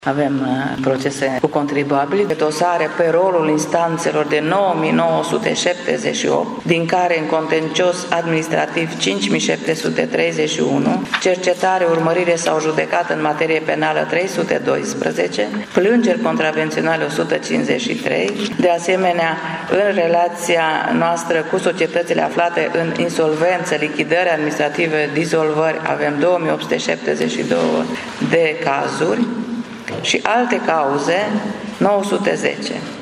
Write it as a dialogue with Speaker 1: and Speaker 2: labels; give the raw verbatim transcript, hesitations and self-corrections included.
Speaker 1: Avem procese cu contribuabili, dosare pe rolul instanțelor de nouă mii nouă sute șaptezeci și opt, din care în contencios administrativ cinci mii șapte sute treizeci și unu, cercetare, urmărire sau judecată în materie penală trei sute doisprezece, plângeri contravenționale o sută cincizeci și trei, de asemenea în relația noastră cu societățile aflate în insolvență, lichidări administrative, dizolvări, avem două mii opt sute șaptezeci și doi de cazuri, și alte cauze nouă sute zece.